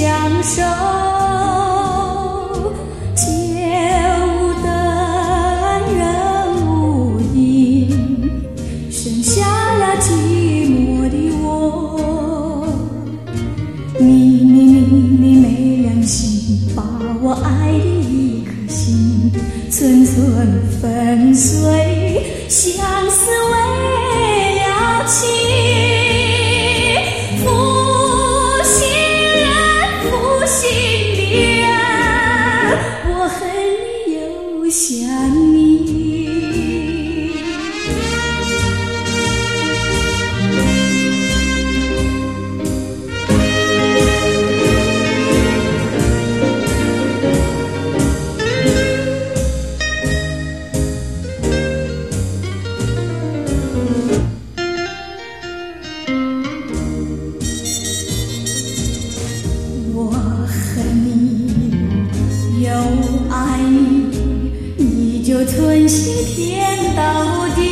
相守。街舞灯人无影，剩下了寂寞的我。你没良心，把我爱的一颗心寸寸粉碎，相思为了情。负心人，负心的人，我恨你又想你。我恨你，又爱你，你就存心骗到底。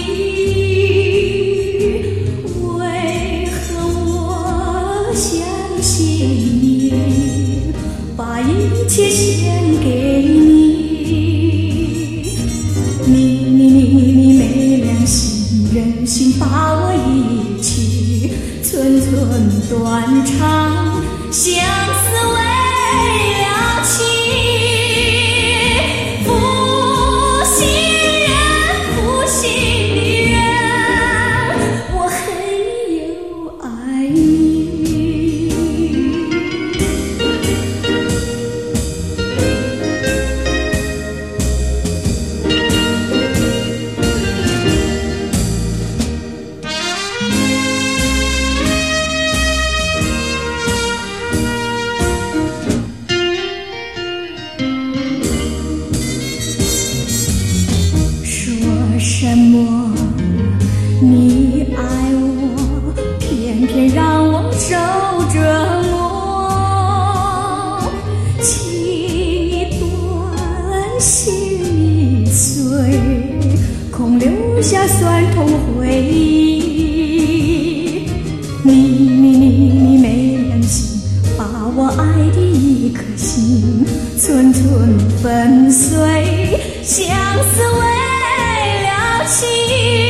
为何我相信你，把一切献给你？你没良心，忍心把我遗弃，寸寸断肠。相思为了情，负心人，负心的人，我恨你又爱你。什么？你爱我，偏偏让我受折磨。情一断，心一碎，空留下酸痛回忆。你没良心，把我爱的一颗心寸寸粉碎，相思为情。